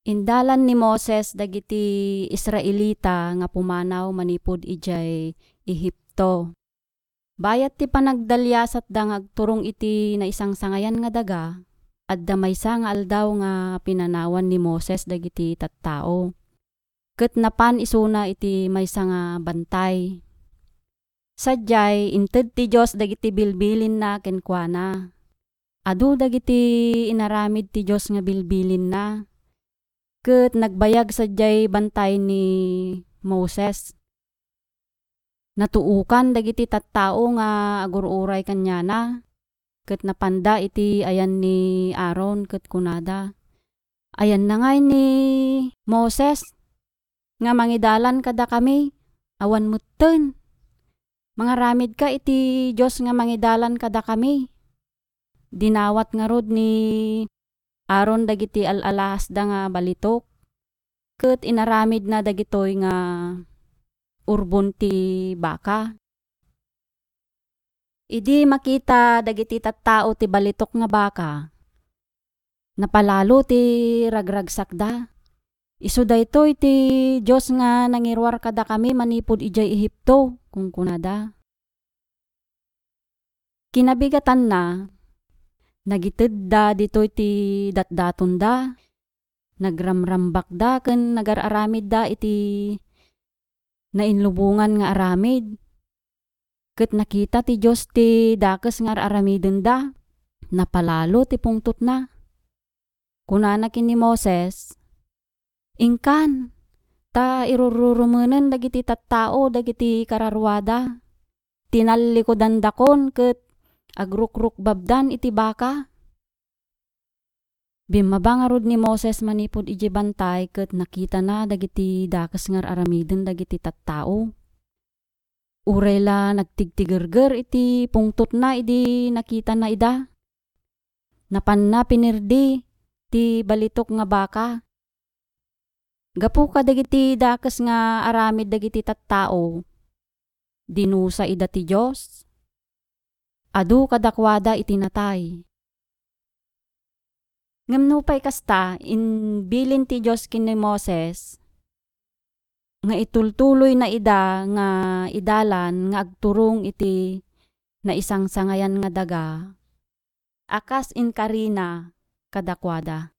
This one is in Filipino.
Indalan ni Moses dagiti Israelita nga pumanaw manipud ijay Ehipto. Bayat ti panagdalyasat da nga agturong iti naisang sangayan nga daga, adda maysa nga aldaw nga pinanawan ni Moses dagiti tattao. Ket napan isuna iti maysa nga bantay. Sadyay inted ti Dios dagiti bilbilin na kenkuana. Adu dagiti inaramid ti Dios nga bilbilin na. Ket nagbayag sadyay bantay ni Moses. Natuukan dagiti tattao nga agururay kanyana. Ket napanda iti ayan ni Aaron ket kunada. Ayan na ngay ni Moses nga mangidalan kada kami. Awan mutten. Mangaramid ka iti Dios nga mangidalan kada kami. Dinawat nga rod ni Aaron dagiti alalas da nga balitok. Ket inaramid na dagitoy nga urbon ti baka. Idi makita dagiti tattao ti balitok nga baka. Napalalo ti ragragsak da. Isu daytoy ti Dios nga nangirwar kada kami manipud ijay Ehipto kung kunada. Kinabigatan na nagited da ditoy ti datdaton da. Nagramrambak da ken nagararamid da iti nainlubungan nga aramid. Ket nakita ti Dios ti dakes nga aramiden da. Napalalo ti pungtot na. Kunana ken ni Moses, ingkan, ta irururumenen dagiti tattao dagiti kararwada. Tinallikodan dakon ket agrukrukbabdan iti baka. Bimabangarod ni Moses manipud iji bantay ket nakita na dagiti dakes nga aramiden dagiti tattao. Uray la nagtigtigerger iti pungtot na idi nakita na ida. Napan na pinirdi ti balitok nga baka. Gapu ka dagiti dakes nga aramid dagiti tattao. Dinusa ida ti Dios. Adu kadakwada iti natay. Ngamnupay kasta, inbilin ti Dios ken ni Moses nga itultuloy na ida nga idalan nga agturong iti naisang sangayan nga daga. Akas in karina kadakwada.